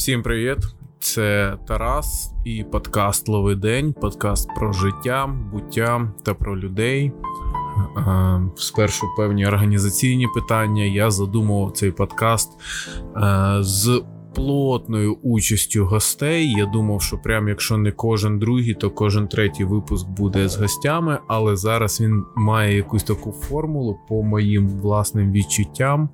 Всім привіт! Це Тарас і подкаст «Лови день», подкаст про життя, буття та про людей. Спершу певні організаційні питання. Я задумував цей подкаст з плотною участю гостей. Я думав, що прям якщо не кожен другий, то кожен третій випуск буде з гостями, але зараз він має якусь таку формулу по моїм власним відчуттям.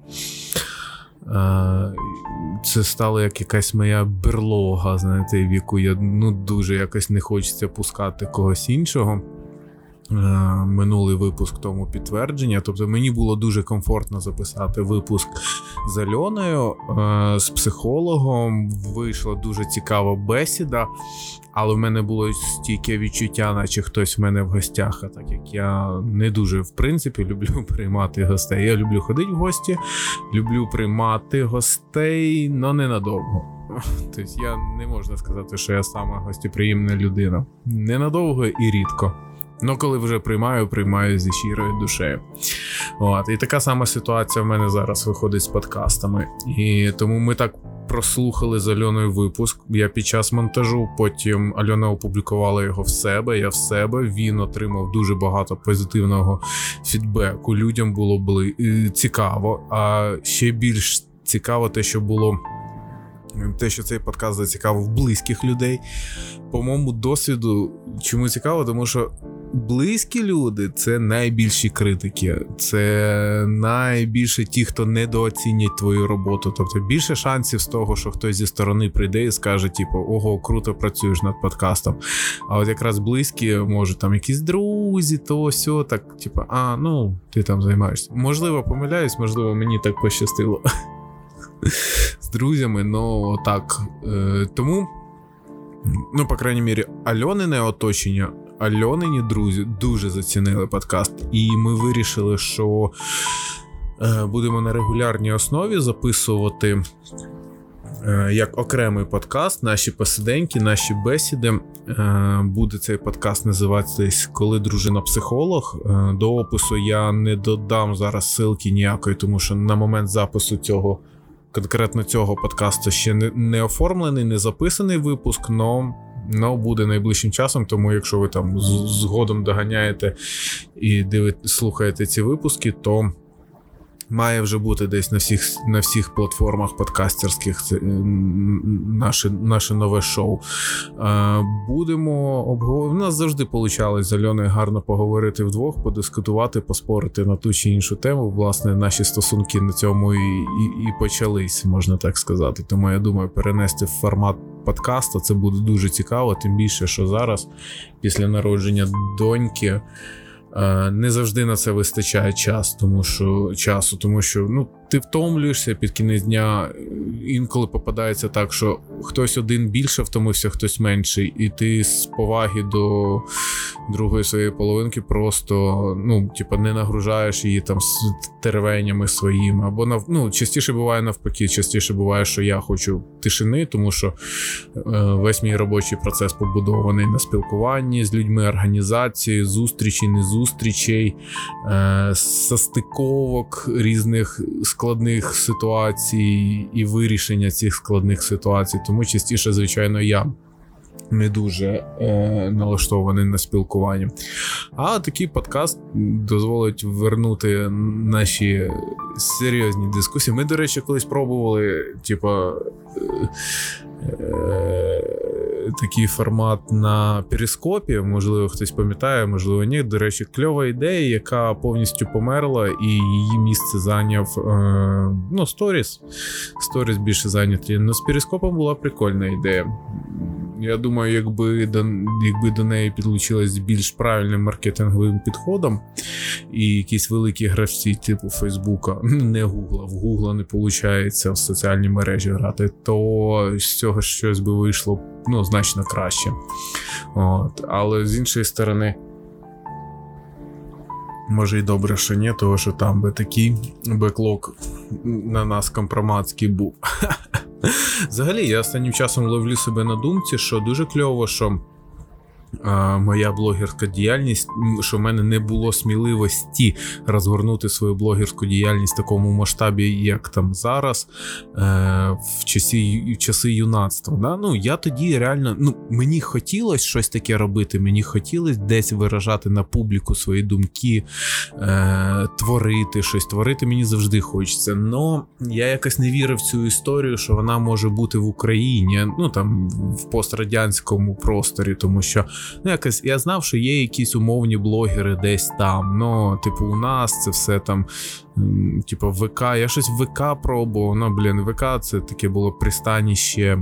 Це стало як якась моя берлога, знаєте, в яку я дуже якось не хочеться пускати когось іншого. Минулий випуск тому підтвердження. Тобто мені було дуже комфортно записати випуск з Альоною, з психологом. Вийшла дуже цікава бесіда, але в мене було стійке відчуття, наче хтось в мене в гостях. А так як я не дуже, в принципі, люблю приймати гостей. Я люблю ходити в гості, люблю приймати гостей, але ненадовго. Тобто я не можна сказати, що я сама гостеприємна людина. Ненадовго і рідко. Ну, коли вже приймаю зі щирою душею. І така сама ситуація в мене зараз виходить з подкастами. І тому ми так прослухали з Альоною випуск. Я під час монтажу, потім Альона опублікувала його в себе, я в себе. Він отримав дуже багато позитивного фідбеку. Людям було цікаво. А ще більш цікаво те, що цей подкаст зацікавив близьких людей. По моєму досвіду, чому цікаво? Тому що близькі люди – це найбільші критики. Це найбільше ті, хто недооцінять твою роботу. Тобто більше шансів з того, що хтось зі сторони прийде і скаже, ого, круто працюєш над подкастом. А от якраз близькі, може, там якісь друзі, то сьо, так, ти там займаєшся. Можливо, помиляюсь, можливо, мені так пощастило з друзями, так. Тому, по крайній мірі, Альонине оточення, Альонині друзі дуже зацінили подкаст. І ми вирішили, що будемо на регулярній основі записувати як окремий подкаст наші посиденьки, наші бесіди. Буде цей подкаст називатись «Коли дружина психолог». До опису я не додам зараз ссылки ніякої, тому що на момент запису конкретно цього подкасту ще не оформлений, не записаний випуск, но буде найближчим часом, тому якщо ви там згодом доганяєте і слухаєте ці випуски, то має вже бути десь на всіх платформах подкастерських наше нове шоу. Будемо обговорювати. У нас завжди получалось з Альоною гарно поговорити вдвох, подискутувати, поспорити на ту чи іншу тему. Власне, наші стосунки на цьому і почались, можна так сказати. Тому я думаю, перенести в формат подкасту це буде дуже цікаво, тим більше, що зараз, після народження доньки, не завжди на це вистачає часу, тому що ти втомлюєшся під кінець дня, інколи попадається так, що хтось один більше втомився, хтось менший, і ти з поваги до другої своєї половинки просто, не нагружаєш її там з теревенями своїми, або частіше буває навпаки, частіше буває, що я хочу тишини, тому що весь мій робочий процес побудований на спілкуванні з людьми, організації, зустрічей, незустрічей, состиковок різних складних ситуацій і вирішення цих складних ситуацій. Тому частіше, звичайно, я не дуже налаштований на спілкування. А такий подкаст дозволить вернути наші серйозні дискусії. Ми, до речі, колись пробували, такий формат на Перископі, можливо, хтось пам'ятає, можливо, ні. До речі, кльова ідея, яка повністю померла, і її місце зайняв Сторіс. Сторіс більше зайняті. Но з Перископом була прикольна ідея. Я думаю, якби до неї підлучилась більш правильним маркетинговим підходом і якісь великі гравці типу Фейсбука, не Гугла, в Гугла не виходить в соціальні мережі грати, то з цього щось би вийшло значно краще. Але з іншої сторони, може і добре, що ні, тому що там би такий беклог на нас компроматський був. Взагалі, я останнім часом ловлю себе на думці, що дуже кльово, що моя блогерська діяльність, що в мене не було сміливості розгорнути свою блогерську діяльність в такому масштабі, як там зараз, в часи юнацтва. Да? Ну, я тоді реально, мені хотілося щось таке робити, мені хотілося десь виражати на публіку свої думки, творити щось, творити мені завжди хочеться. Но я якось не вірив в цю історію, що вона може бути в Україні, там в пострадянському просторі, тому що якось я знав, що є якісь умовні блогери десь там, у нас це все там, ВК, я щось в ВК пробував, ВК це таке було пристаніще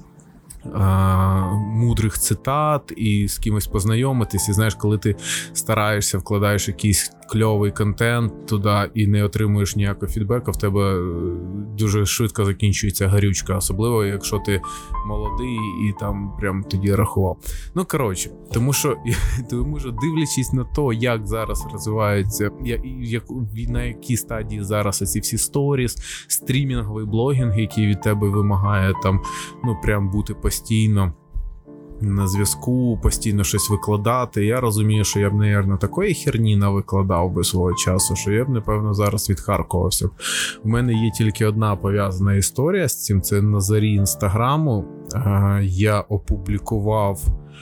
мудрих цитат і з кимось познайомитись, і знаєш, коли ти стараєшся, вкладаєш якийсь кльовий контент туди і не отримуєш ніякого фідбеку, в тебе дуже швидко закінчується горючка, особливо якщо ти молодий і там прям тоді рахував. Тому що дивлячись на то, як зараз розвивається, на якій стадії зараз оці всі сторіс, стрімінговий блогінг, який від тебе вимагає там, прям бути постійно на зв'язку, постійно щось викладати. Я розумію, що я б, мабуть, такої херні навикладав би свого часу, що я б, напевно, зараз відхаркувався. У мене є тільки одна пов'язана історія з цим, це на зарі Інстаграму. Я опублікував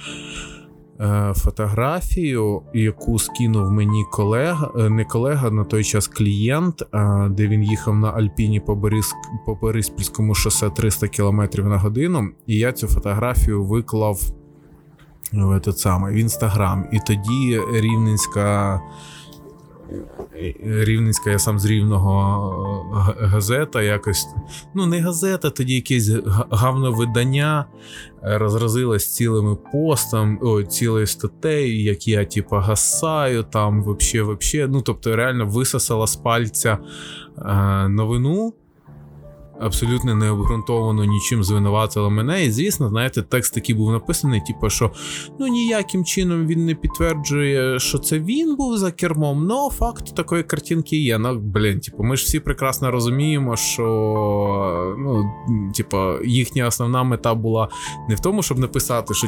фотографію, яку скинув мені на той час клієнт, де він їхав на Альпіні по Бориспільському шосе 300 км на годину, і я цю фотографію виклав в Інстаграм. І тоді Рівненська, я сам з Рівного, газета якось, не газета, тоді якесь гавновидання розразилось цілими постами, цілою статтею, як я гасаю, там вообще, тобто реально висосала з пальця новину, абсолютно не обґрунтовано нічим звинуватила мене. І, звісно, знаєте, текст такий був написаний, що ніяким чином він не підтверджує, що це він був за кермом, но факт такої картинки є. Ми ж всі прекрасно розуміємо, що їхня основна мета була не в тому, щоб написати, що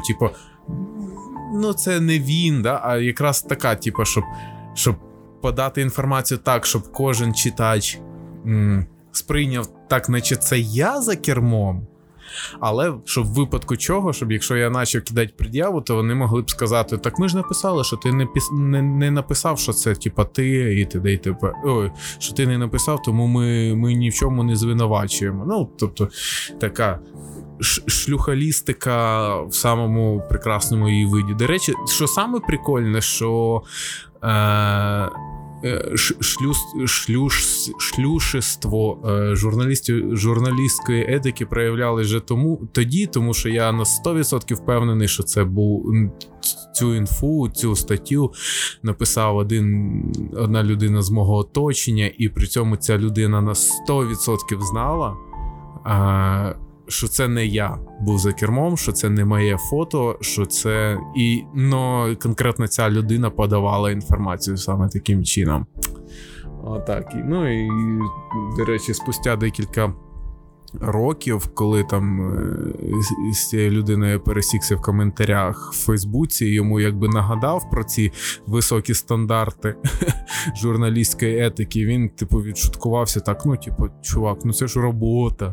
це не він, да? А якраз така, щоб подати інформацію так, щоб кожен читач сприйняв так, наче це я за кермом, але щоб в випадку чого, щоб якщо я почав кидати пред'яву, то вони могли б сказати, так ми ж написали, що ти не написав, що це ти і т.д. і т.п. Що ти не написав, тому ми ні в чому не звинувачуємо. Тобто така шлюхалістика в самому прекрасному її виді. До речі, що саме прикольне, що шлюшество журналістської етики проявляли вже тому що я на 100% впевнений, що це був цю інфу, цю статтю написав одна людина з мого оточення, і при цьому ця людина на 100% знала, що це не я був за кермом, що це не моє фото, що це конкретно ця людина подавала інформацію саме таким чином. Отак. І, до речі, спустя декілька років, коли там з цією людиною пересікся в коментарях в Фейсбуці, йому нагадав про ці високі стандарти журналістської етики, він відшуткувався так, чувак, це ж робота.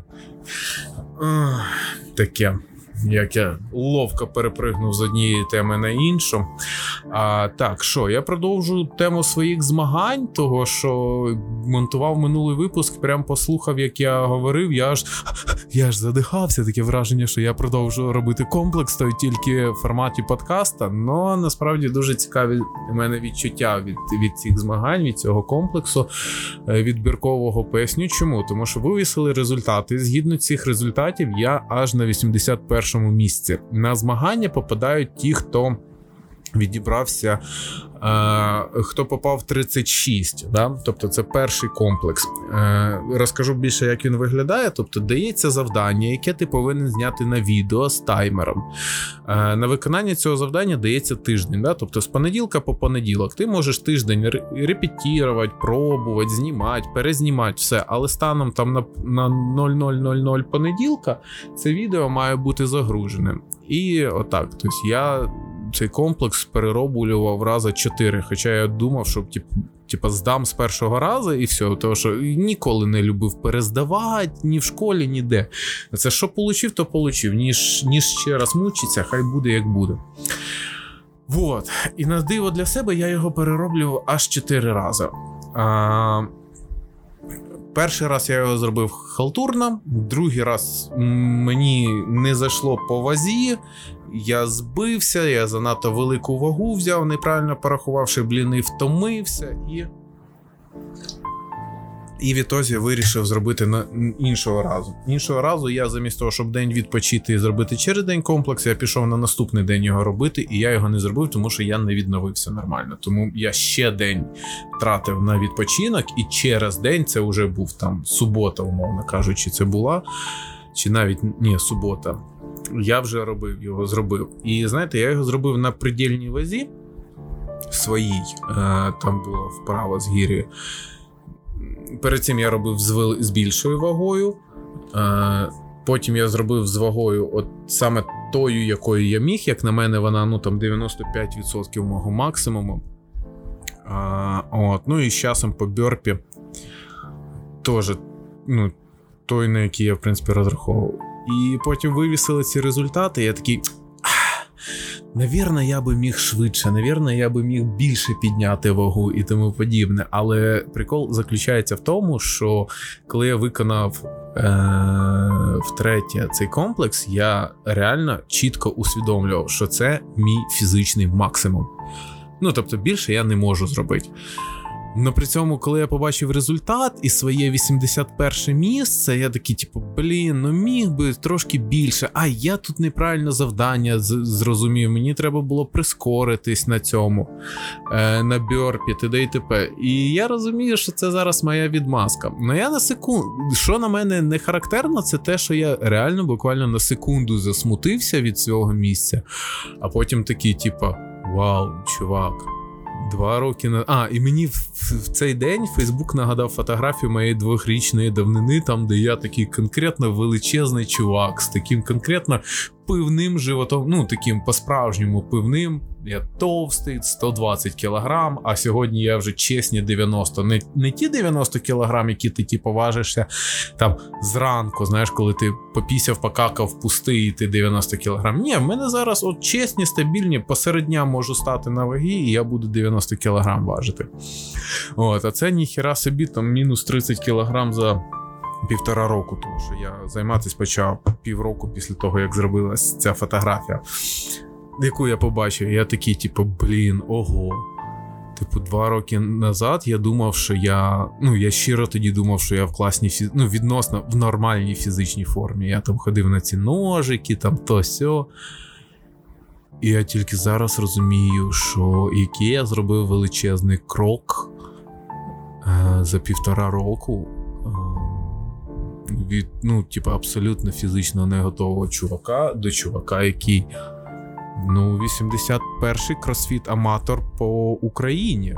Таке, як я ловко перепригнув з однієї теми на іншу. Я продовжу тему своїх змагань, того, що монтував минулий випуск, прям послухав, як я говорив, я ж задихався, таке враження, що я продовжу робити комплекс, то тільки в форматі подкаста, но насправді дуже цікаві у мене відчуття від цих змагань, від цього комплексу відбіркового. Поясню чому, тому що вивісили результати, згідно цих результатів я аж на 81-му місці. На змагання попадають ті, хто відібрався, хто попав в 36, да? Тобто це перший комплекс. Розкажу більше, як він виглядає. Тобто дається завдання, яке ти повинен зняти на відео з таймером. На виконання цього завдання дається тиждень, да? Тобто з понеділка по понеділок. Ти можеш тиждень репетирувати, пробувати, знімати, перезнімати, все. Але станом там на 00:00 понеділка це відео має бути загружене. І отак, тобто я цей комплекс перероблював рази 4, хоча я думав, що здам з першого разу і все, тому що ніколи не любив перездавати, ні в школі, ніде. Це що получив, то получив, ніж ще раз мучиться, хай буде як буде. Вот. І на диво для себе я його перероблював аж 4 рази. Перший раз я його зробив халтурно, другий раз мені не зайшло по вазі, я збився, я занадто велику вагу взяв, неправильно порахувавши бліни, втомився і відтоді вирішив зробити іншого разу. Іншого разу я замість того, щоб день відпочити і зробити через день комплекс, я пішов на наступний день його робити, і я його не зробив, тому що я не відновився нормально. Тому я ще день тратив на відпочинок, і через день, це вже був там субота, умовно кажучи, це була, чи навіть, субота, я вже зробив. І знаєте, я його зробив на предельній вазі своїй, там була вправа з гір'ю. Перед цим я робив з більшою вагою, потім я зробив з вагою от саме тою, якою я міг, як на мене вона, там 95% мого максимуму. І з часом по бьорпі теж, той, на який я, в принципі, розраховував. І потім вивісили ці результати, і я такий... Навірно, я би міг швидше, навірно, я би міг більше підняти вагу і тому подібне. Але прикол заключається в тому, що коли я виконав втретє цей комплекс, я реально чітко усвідомлював, що це мій фізичний максимум. Тобто більше я не можу зробити. Но при цьому, коли я побачив результат і своє 81 місце, я такий, міг би трошки більше. Я тут неправильно завдання зрозумів, мені треба було прискоритись на цьому, на бьорпі, т.д. і т.п. І я розумію, що це зараз моя відмазка. Но я на секунду, що на мене не характерно, це те, що я реально буквально на секунду засмутився від цього місця, а потім такий, вау, чувак. 2 роки і мені в цей день Фейсбук нагадав фотографію моєї 2-річної давнини, там, де я такий конкретно величезний чувак з таким конкретно пивним животом, таким по-справжньому пивним. Я товстий, 120 кілограм, а сьогодні я вже чесні 90. Не ті 90 кілограм, які ти важишся там зранку, знаєш, коли ти попісяв, покакав, пустий, і ти 90 кілограм. Ні, в мене зараз чесні, стабільні, посеред дня можу стати на ваги, і я буду 90 кілограм важити. А це ніхіра собі, там мінус 30 кілограм за 1,5 року, тому що я займатися почав півроку після того, як зробилась ця фотографія, яку я побачив. Я такий, ого. 2 роки назад я думав, що я щиро тоді думав, що я в класній, відносно в нормальній фізичній формі. Я там ходив на ці ножики, там то-сьо. І я тільки зараз розумію, що який я зробив величезний крок за 1,5 року від, абсолютно фізично не готового чувака до чувака, який 81-й кросфіт-аматор по Україні.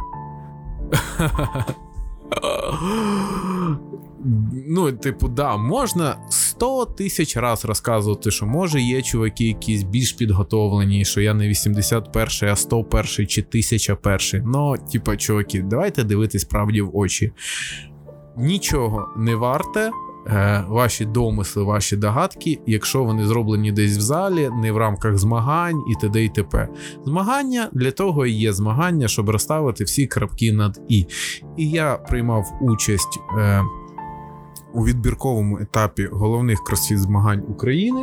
Можна 100 тисяч раз розказувати, що може є чуваки якісь більш підготовлені, що я не 81-й, а 101-й чи 1001-й. Чуваки, давайте дивитись правді в очі. Нічого не варте ваші домисли, ваші догадки, якщо вони зроблені десь в залі, не в рамках змагань і т.д. і т.п. Змагання для того і є змагання, щоб розставити всі крапки над «і». І я приймав участь у відбірковому етапі головних кросфіт змагань України,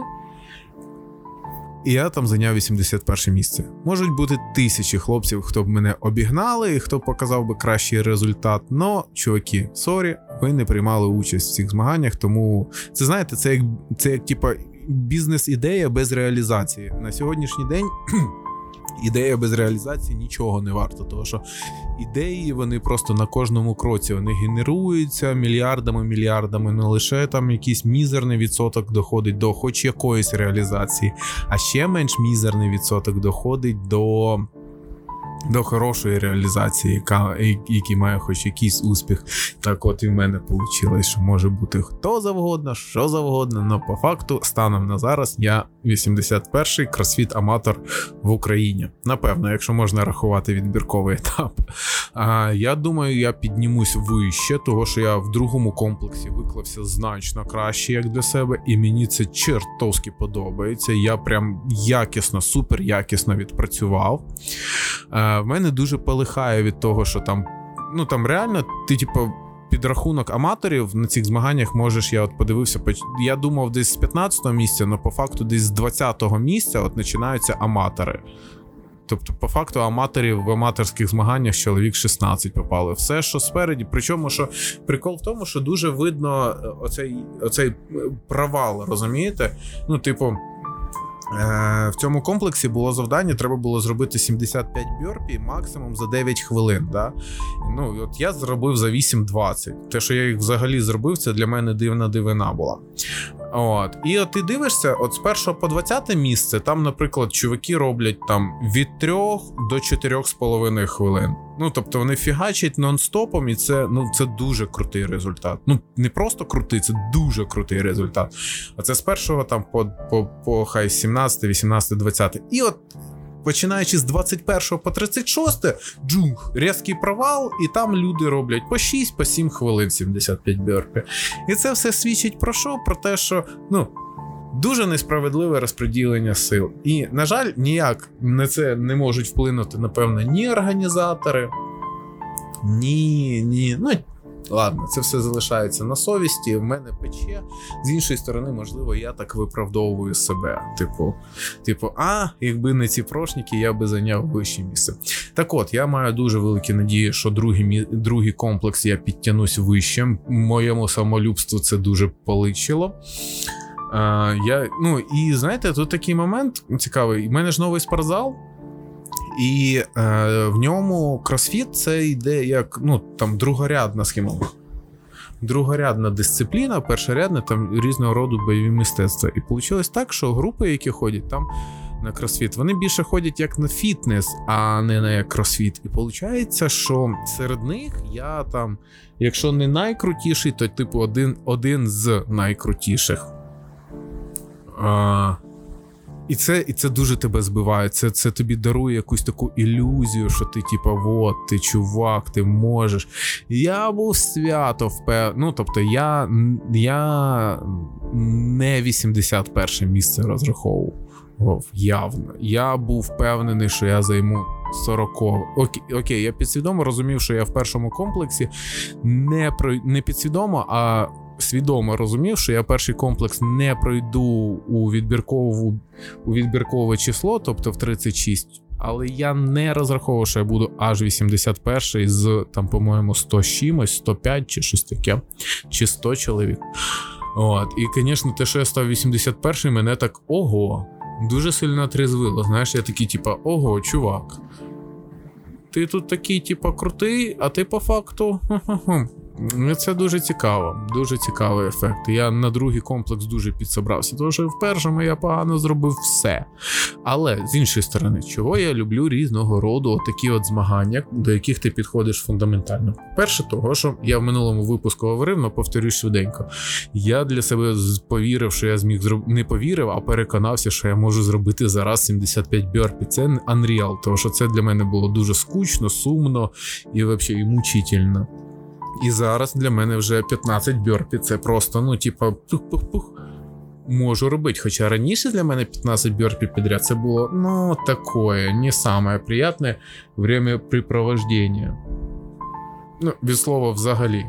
і я там зайняв 81 місце. Можуть бути тисячі хлопців, хто б мене обігнали і хто б показав би кращий результат. Но, чуваки, сорі, ви не приймали участь в цих змаганнях, тому це, знаєте, це як бізнес-ідея без реалізації. На сьогоднішній день ідея без реалізації нічого не варта, тому що ідеї, вони просто на кожному кроці, вони генеруються мільярдами, не лише там якийсь мізерний відсоток доходить до хоч якоїсь реалізації, а ще менш мізерний відсоток доходить до до хорошої реалізації, який має хоч якийсь успіх. Так от і в мене вийшло, що може бути хто завгодно, що завгодно, але по факту, станом на зараз, я 81-й кросфіт-аматор в Україні. Напевно, якщо можна рахувати відбірковий етап. Я думаю, я піднімусь вище, того що я в другому комплексі виклався значно краще, як для себе, і мені це чертовски подобається. Я прям якісно, супер якісно відпрацював. В мене дуже полихає від того, що там, ну там реально, ти типу підрахунок аматорів на цих змаганнях можеш, я от подивився, я думав десь з 15-го місця, але по факту десь з 20-го місця от починаються аматори. Тобто, по факту, аматорів в аматорських змаганнях чоловік 16 попали. Все, що спереді, причому, що прикол в тому, що дуже видно оцей провал, розумієте? Ну, типу, в цьому комплексі було завдання, треба було зробити 75 бьорпі максимум за 9 хвилин. Да? Ну, от я зробив за 8:20. Те, що я їх взагалі зробив, це для мене дивна дивина була. От. І от ти дивишся, от з 1 по 20 місце, там, наприклад, чуваки роблять там від 3 до 4,5 хвилин. Ну, тобто вони фігачать нон-стопом, і це дуже крутий результат. Ну, не просто крутий, це дуже крутий результат. А це з 1 там по хай 17, 18, 20. І от починаючи з 21 по 36, різкий провал, і там люди роблять по 6, по 7 хвилин 75 бьорпі. І це все свідчить про що? Про те, що, дуже несправедливе розподілення сил. І, на жаль, ніяк на це не можуть вплинути, напевно, ні організатори, ні. Ладно, це все залишається на совісті, в мене пече. З іншої сторони, можливо, я так виправдовую себе. Типу, якби не ці прошники, я би зайняв вище місце. Так от, я маю дуже великі надії, що другий комплекс я підтягнусь вище. Моєму самолюбству це дуже поличило. І знаєте, тут такий момент цікавий. У мене ж новий спортзал, і в ньому кросфіт це йде як, там другорядна схема. Другорядна дисципліна, першорядна, там різного роду бойові мистецтва. І вийшло так, що групи, які ходять там на кросфіт, вони більше ходять як на фітнес, а не на як кросфіт. І виходить, що серед них я там, якщо не найкрутіший, то типу один з найкрутіших. І це дуже тебе збиває, це тобі дарує якусь таку ілюзію, що ти ти чувак, ти можеш. Я був свято впевнений, тобто я не 81 місце розраховував, явно. Я був впевнений, що я займу 40. Окей, я підсвідомо розумів, що я в першому комплексі не підсвідомо, а свідомо розумів, що я перший комплекс не пройду у відбіркове число, тобто в 36, але я не розраховував, що я буду аж 81 з, там, по-моєму, 100 чимось, 105 чи щось таке, чи 100 чоловік. От. І, звісно, те, що я став 81, мене так, дуже сильно отрезвило. Знаєш, я такий, ого, чувак, ти тут такий, крутий, а ти по факту... Це дуже цікаво, дуже цікавий ефект. Я на другий комплекс дуже підсобрався, тому що в першому я погано зробив все. Але, з іншої сторони, чого я люблю різного роду такі от змагання, до яких ти підходиш фундаментально. Перше того, що я в минулому випуску говорив, але повторюсь швиденько. Я для себе повірив, що я зміг зробити, не повірив, а переконався, що я можу зробити зараз 75 бьорпі. Це unreal, тому що це для мене було дуже скучно, сумно і взагалі і мучительно. І зараз для мене вже 15 бьорпі, це просто, пух-пух-пух, можу робити. Хоча раніше для мене 15 бьорпі підряд, це було, такое, не самое приятное времяпрепровождение. Від слова взагалі.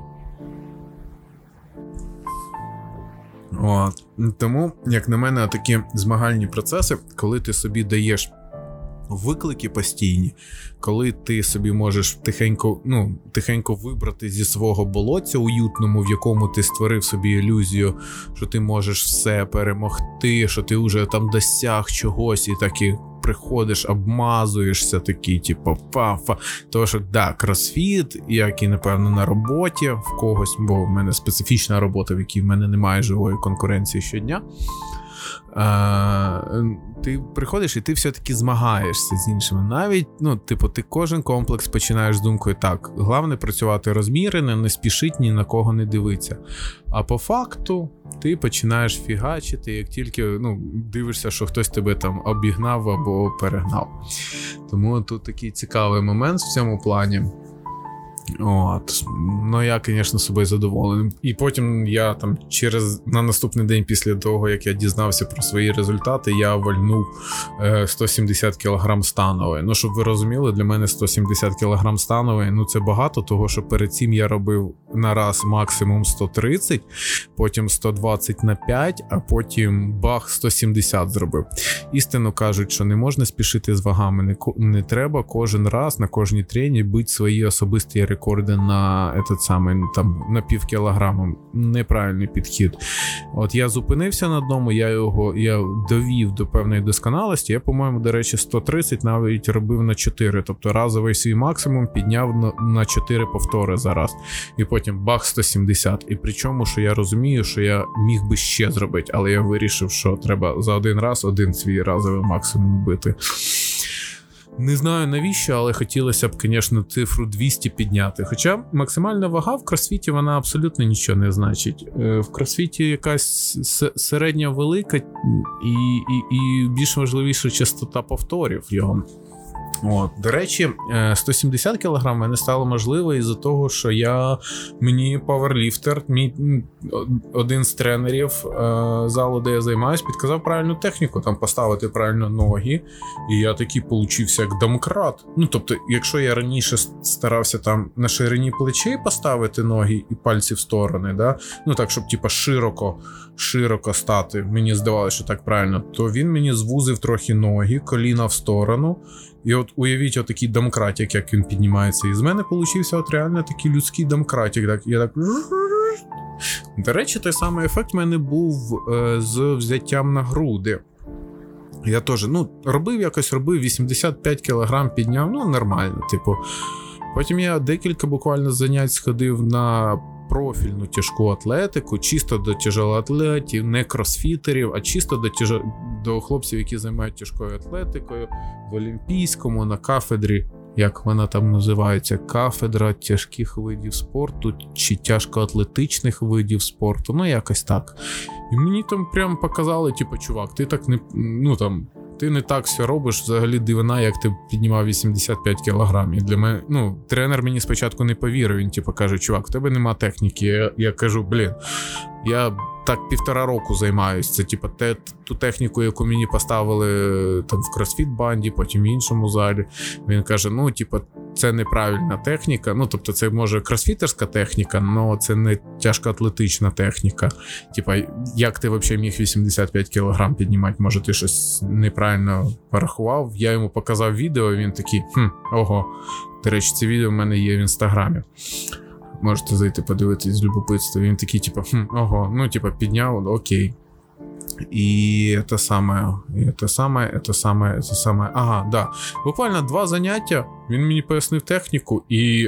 От. Тому, як на мене, такі змагальні процеси, коли ти собі даєш виклики постійні, коли ти собі можеш тихенько вибрати зі свого болотця уютному, в якому ти створив собі ілюзію, що ти можеш все перемогти, що ти вже там досяг чогось, і так і приходиш, обмазуєшся, такий, пафа. Тому що, кросфіт, як і, напевно, на роботі в когось, бо в мене специфічна робота, в якій в мене немає живої конкуренції щодня. ти приходиш і ти все-таки змагаєшся з іншими. Навіть, ти кожен комплекс починаєш з думкою, так, головне працювати розмірено, не спішить, ні на кого не дивитися. А по факту ти починаєш фігачити, як тільки дивишся, що хтось тебе там обігнав або перегнав. Тому тут такий цікавий момент в цьому плані. Я, звісно, собою задоволений. І потім я там на наступний день після того, як я дізнався про свої результати, я вальнув 170 кг станової. Щоб ви розуміли, для мене 170 кг станової, це багато, того, що перед цим я робив на раз максимум 130, потім 120 на 5, а потім бах, 170 зробив. Істинно кажуть, що не можна спішити з вагами, не треба кожен раз на кожній трені бити свої особисті рекорди на на пів кілограма. Неправильний підхід. Я зупинився на одному, я довів до певної досконалості. Я, по-моєму, до речі, 130 навіть робив на 4. Тобто разовий свій максимум підняв на 4 повтори за раз. І потім бах, 170. І причому, що я розумію, що я міг би ще зробити, але я вирішив, що треба за один раз один свій разовий максимум бити. Не знаю навіщо, але хотілося б, звісно, цифру 200 підняти. Хоча максимальна вага в кросфіті, вона абсолютно нічого не значить. В кросфіті якась середня велика і більш важливіша частота повторів його. До речі, 170 кг в мене стало можливо із-за того, що мені паверліфтер, один з тренерів залу, де я займаюсь, підказав правильну техніку, там поставити правильно ноги, і я такий получився як домкрат. Тобто, якщо я раніше старався там на ширині плечей поставити ноги і пальці в сторони, да? Так, щоб широко стати, мені здавалося, що так правильно, то він мені звузив трохи ноги, коліна в сторону. І уявіть отакий домкратик, як він піднімається. І з мене получився реально такий людський домкратик. Я так... До речі, той самий ефект в мене був з взяттям на груди. Я теж, робив 85 кг підняв, нормально, Потім я декілька буквально занять сходив на профільну тяжку атлетику, чисто до тяжелоатлетів, не кросфітерів, а чисто до хлопців, які займають тяжкою атлетикою, в Олімпійському, на кафедрі, як вона там називається, кафедра тяжких видів спорту чи тяжкоатлетичних видів спорту, якось так. І мені там прямо показали, чувак, ти так не, ти не так все робиш, взагалі дивина, як ти піднімав 85 кілограмів. Для мене, тренер мені спочатку не повірив, він каже, чувак, в тебе нема техніки. Я кажу, я так 1,5 року займаюсь. Це ту техніку, яку мені поставили там в кросфіт-банді, потім в іншому залі. Він каже, це неправильна техніка. Тобто це може кросфітерська техніка, але це не тяжкоатлетична техніка. Як ти взагалі міг 85 кг піднімати? Може, ти щось неправильно порахував? Я йому показав відео, він такий, ого. До речі, це відео в мене є в Інстаграмі. Можете зайти подивитись з любопитства. Він такий, ого, підняв, окей. І те саме. Ага, да. Буквально 2 заняття, він мені пояснив техніку і,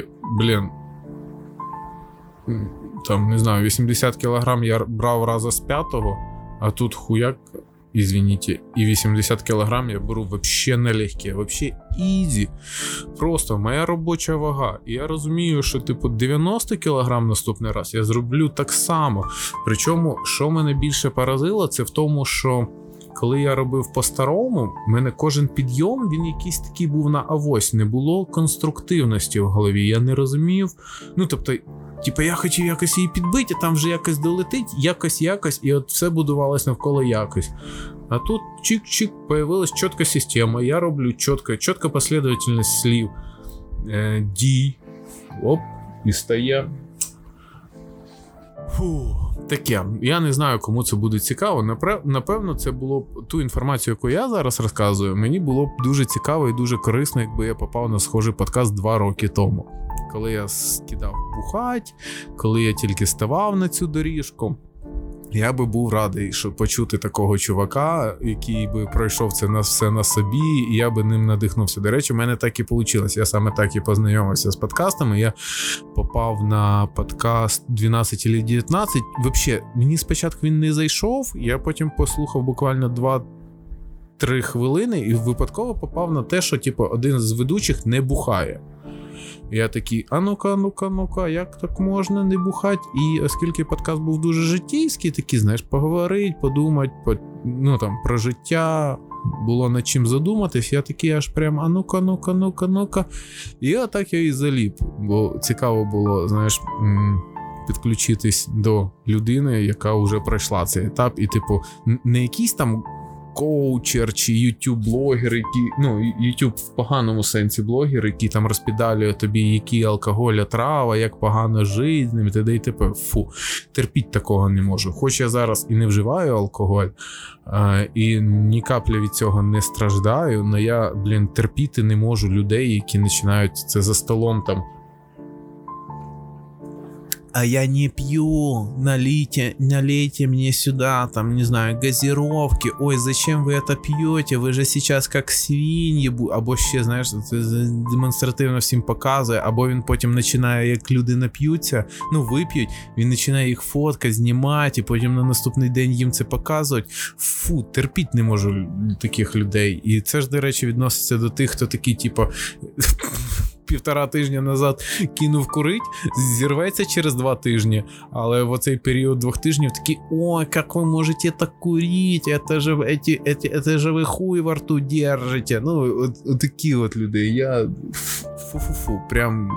там, не знаю, 80 кг я брав раза з 5-го, а тут хуяк, извините, і 80 кг я беру вообще налегке, вообще ізі. Просто моя робоча вага. І я розумію, що 90 кг наступний раз я зроблю так само. Причому, що мене більше поразило, це в тому, що коли я робив по-старому, в мене кожен підйом, він якийсь такий був на авось, не було конструктивності в голові. Я не розумів, я хотів якось її підбити, а там вже якось долетить, якось, і от все будувалось навколо якось. А тут чик-чик, появилась чітка система, я роблю чітка последовательність слів. Ді, оп, і стає. Таке, я не знаю, кому це буде цікаво. Напевно, це було б ту інформацію, яку я зараз розказую, мені було б дуже цікаво і дуже корисно, якби я попав на схожий подкаст 2 роки тому. Коли я скидав бухать, коли я тільки ставав на цю доріжку. Я би був радий, щоб почути такого чувака, який би пройшов це на все на собі, і я би ним надихнувся. До речі, в мене так і вийшло. Я саме так і познайомився з подкастами. Я попав на подкаст 12 или 19. Взагалі, мені спочатку він не зайшов, я потім послухав буквально 2-3 хвилини і випадково попав на те, що типу, один з ведучих не бухає. Я такий, а ну-ка, як так можна не бухати? І оскільки подкаст був дуже життєйський, такий, знаєш, поговорить, подумати, про життя, було над чим задуматись, я такий аж прям, а ну-ка. І отак я і заліп, бо цікаво було, знаєш, підключитись до людини, яка вже пройшла цей етап, і типу, не якийсь там коучер чи ютуб-блогер, ютуб в поганому сенсі блогер, який там розпідалює тобі, який алкоголь, трава, як погано жити з ним, і типу, терпіть такого не можу. Хоч я зараз і не вживаю алкоголь, і ні капля від цього не страждаю, але я, терпіти не можу людей, які починають це за столом там. А я не пью, налейте мне сюда, там, не знаю, газировки, ой, зачем вы это пьете, вы же сейчас как свиньи, або ще, знаєш, це демонстративно всім показує, або він потім починає, як люди нап'ються, вип'ють, він починає їх фоткати, знімати, і потім на наступний день їм це показують. Терпіть не можу таких людей. І це ж, до речі, відноситься до тих, хто такий, типу, 1,5 тижня назад кинув курить, зірветься через 2 тижні, але в оцей період 2 тижнів такий, ой, як ви можете так курити, это же ви хуй во рту держите. От такі от люди, я прям...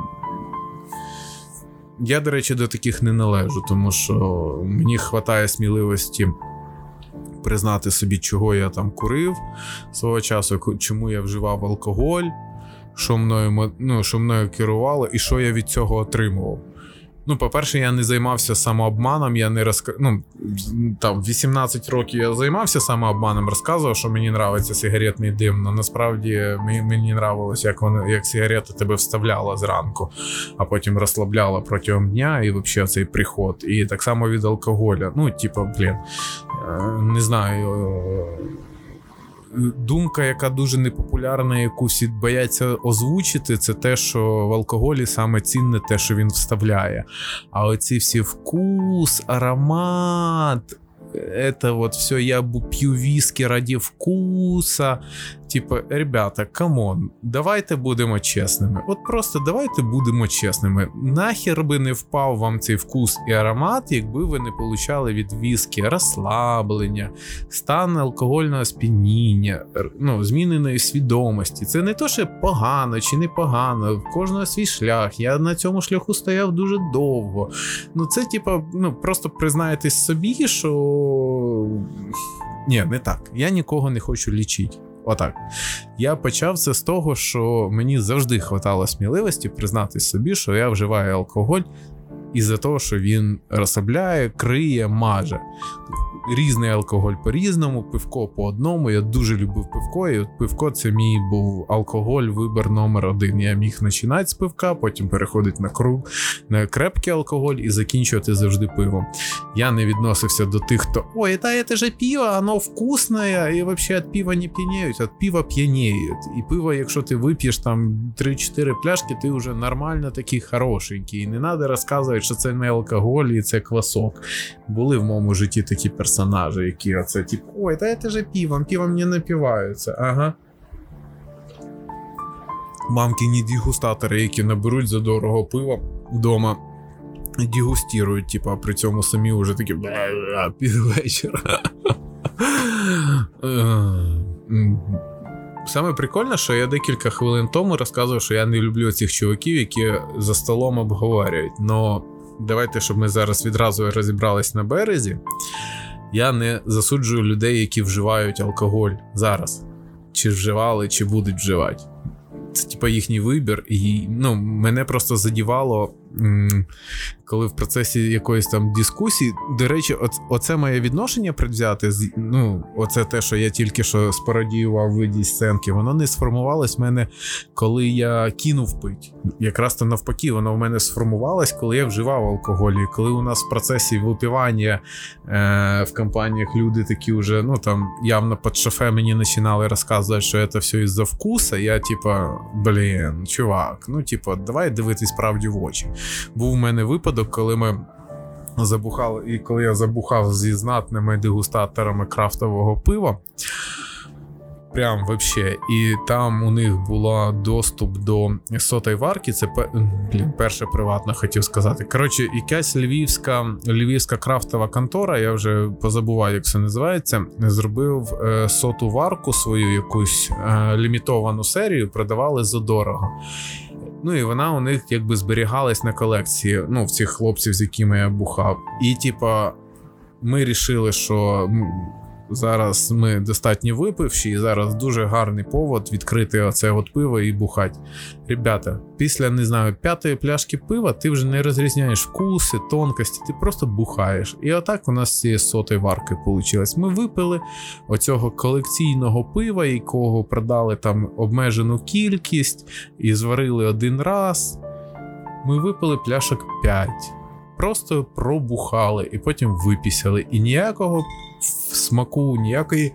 Я, до речі, до таких не належу, тому що мені хватає сміливості признати собі, чого я там курив свого часу, чому я вживав алкоголь, що мною керувало і що я від цього отримував. По-перше, я не займався самообманом, я не там 18 років я займався самообманом, розказував, що мені подобається сигаретний дим, але насправді мені подобалось, як сигарета тебе вставляла зранку, а потім розслабляла протягом дня і взагалі цей приход. І так само від алкоголя. Не знаю... Думка, яка дуже непопулярна, яку всі бояться озвучити, це те, що в алкоголі саме цінне те, що він вставляє. А оці всі вкус, аромат, это вот все, я пью виски ради вкуса. Типа, ребята, камон, давайте будемо чесними. От просто давайте будемо чесними. Нахер би не впав вам цей вкус і аромат, якби ви не получали від віскі розслаблення, стан алкогольного сп'яніння, зміненої свідомості. Це не то, що погано чи не погано, в кожного свій шлях. Я на цьому шляху стояв дуже довго. Це типа, просто признайтесь собі, що... Ні, не так. Я нікого не хочу лічити. Отак. Я почав це з того, що мені завжди хватало сміливості признатись собі, що я вживаю алкоголь із-за того, що він розслабляє, криє, маже. Різний алкоголь по-різному, пивко по одному. Я дуже любив пивко, і пивко це мій був алкоголь, вибір номер 1. Я міг починати з пивка, потім переходити на крепкий алкоголь і закінчувати завжди пивом. Я не відносився до тих, хто «Ой, это же пиво, оно вкусное, і взагалі від пива не п'яніють, від пива п'яніють». І пиво, якщо ти вип'єш там 3-4 пляшки, ти вже нормально такий хорошенький. І не треба розказувати, що це не алкоголь і це квасок. Були в моєму житті такі персонажі, які оце, типу, ой, це же пивом не напиваються, ага. Мамкині дегустатори, які наберуть за дорого пива вдома, дегустирують, типу, а при цьому самі вже такі під вечір. Саме прикольне, що я декілька хвилин тому розказував, що я не люблю цих чуваків, які за столом обговорюють. Но давайте, щоб ми зараз відразу розібрались на березі. Я не засуджую людей, які вживають алкоголь зараз. Чи вживали, чи будуть вживати. Це типа їхній вибір. І мене просто задівало коли в процесі якоїсь там дискусії, до речі, оце моє відношення предвзяте, оце те, що я тільки що спародіював виді сценки, воно не сформувалось в мене, коли я кинув пить. Якраз то навпаки, воно в мене сформувалось, коли я вживав алкоголь. І коли у нас в процесі випивання в компаніях люди такі вже, там явно під шофе мені починали розказувати, що це все із-за вкуса, я чувак, давай дивитись правді в очі. Був у мене випадок, коли ми забухали, і коли я забухав зі знатними дегустаторами крафтового пива, прям вообще, і там у них була доступ до сотої варки, це перша приватна, хотів сказати. Коротше, якась львівська крафтова контора, я вже позабуваю, як це називається, зробив соту варку свою, якусь лімітовану серію, продавали задорого. І вона у них якби зберігалась на колекції, в цих хлопців, з якими я бухав. І ми рішили, що зараз ми достатньо випивші, і зараз дуже гарний повод відкрити оце пиво і бухати. Ребята, після, 5-ї пляшки пива ти вже не розрізняєш вкуси, тонкості, ти просто бухаєш. І отак у нас з цієї сотої варки вийшло. Ми випили оцього колекційного пива, якого продали там обмежену кількість, і зварили один раз. Ми випили пляшок 5. Просто пробухали, і потім випісяли. І ніякого смаку, ніякої...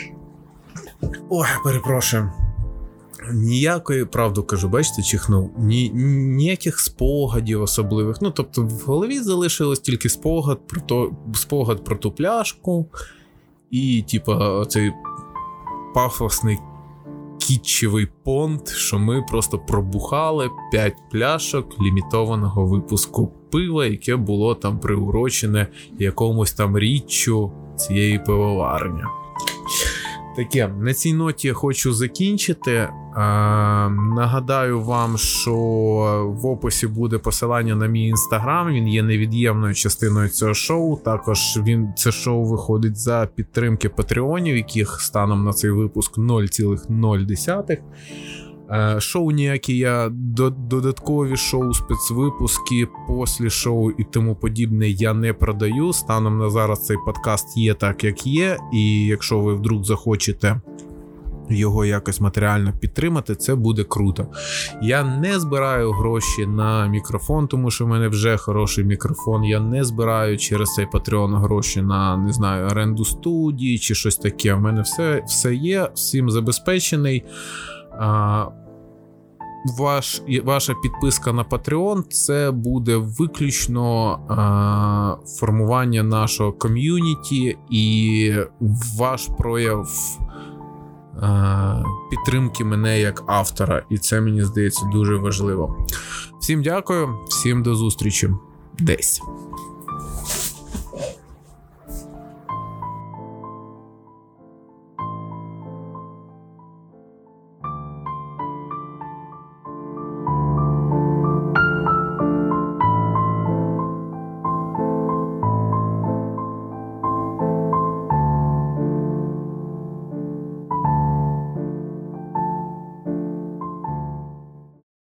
перепрошую. Ніякої, правду кажу, бачите, чихнув, ніяких спогадів особливих. Тобто в голові залишилось тільки спогад про ту пляшку і, оцей пафосний кітчевий понт, що ми просто пробухали 5 пляшок лімітованого випуску пива, яке було там приурочене якомусь там річчю цієї пивоварні. Таке, на цій ноті я хочу закінчити. Нагадаю вам, що в описі буде посилання на мій інстаграм, він є невід'ємною частиною цього шоу. Також це шоу виходить за підтримки патреонів, яких станом на цей випуск 0,0. Шоу ніякі я, додаткові шоу, спецвипуски, послі шоу і тому подібне я не продаю. Станом на зараз цей подкаст є так, як є, і якщо ви вдруг захочете його якось матеріально підтримати, це буде круто. Я не збираю гроші на мікрофон, тому що в мене вже хороший мікрофон. Я не збираю через цей Patreon гроші на, оренду студії чи щось таке. В мене все є, всім забезпечений. Ваша підписка на Patreon – це буде виключно формування нашого ком'юніті і ваш прояв підтримки мене як автора. І це, мені здається, дуже важливо. Всім дякую, всім до зустрічі десь.